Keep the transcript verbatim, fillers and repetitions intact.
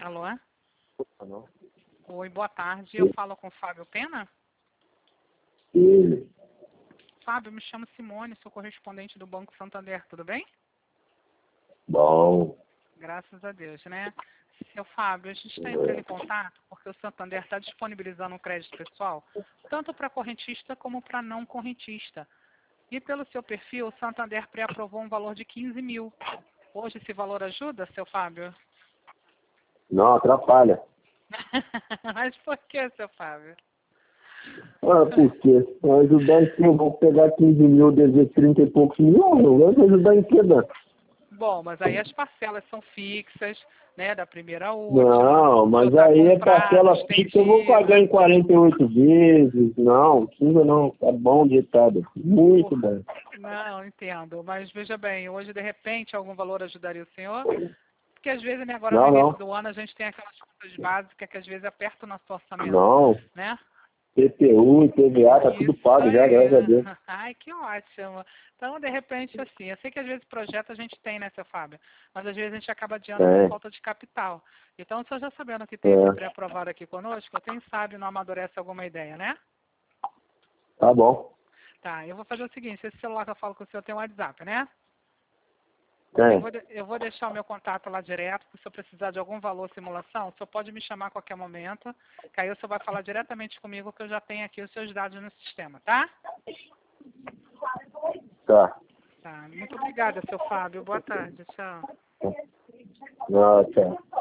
Alô? Alô? Oi, boa tarde. Eu falo com o Fábio Pena? Sim. Fábio, me chamo Simone, sou correspondente do Banco Santander, tudo bem? Bom. Graças a Deus, né? Seu Fábio, a gente está entrando em contato porque o Santander está disponibilizando um crédito pessoal, tanto para correntista como para não correntista. E pelo seu perfil, o Santander pré-aprovou um valor de quinze mil. Hoje esse valor ajuda, seu Fábio? Não, atrapalha. Mas por que, seu Fábio? Ah, por quê? Vai ajudar em quê? Eu vou pegar quinze mil, dever trinta e poucos mil? Não, vai ajudar em quê, Dan? Bom, mas aí as parcelas são fixas, né? Da primeira à última. Não, mas tá aí é com prazo parcela fixa, eu vou pagar estendido. em quarenta e oito vezes. Não, quinze não, tá bom de ditado. Muito Por- bom. Não, entendo. Mas veja bem, hoje de repente algum valor ajudaria o senhor? Porque às vezes, né, agora no Não, início não. do ano, a gente tem aquelas contas básicas que às vezes apertam o nosso orçamento, Não. né? P T U e P V A tá tudo Isso pago já, aí. graças a Deus. Ai, que ótimo. Então, de repente, assim, eu sei que às vezes projeto a gente tem, né, seu Fábio? Mas às vezes a gente acaba adiando por É, falta de capital. Então, o senhor já sabendo que tem esse é. pré-aprovado aqui conosco, quem sabe não amadurece alguma ideia, né? Tá bom. Tá, eu vou fazer o seguinte, esse celular que eu falo com o senhor tem um WhatsApp, né? Eu Tem. vou, de- eu vou deixar o meu contato lá direto, se o senhor precisar de algum valor simulação, o senhor pode me chamar a qualquer momento, que aí o senhor vai falar diretamente comigo, que eu já tenho aqui os seus dados no sistema, tá? Tá. Tá, muito obrigada, seu Fábio. Boa tarde, tchau. Ah, tchau.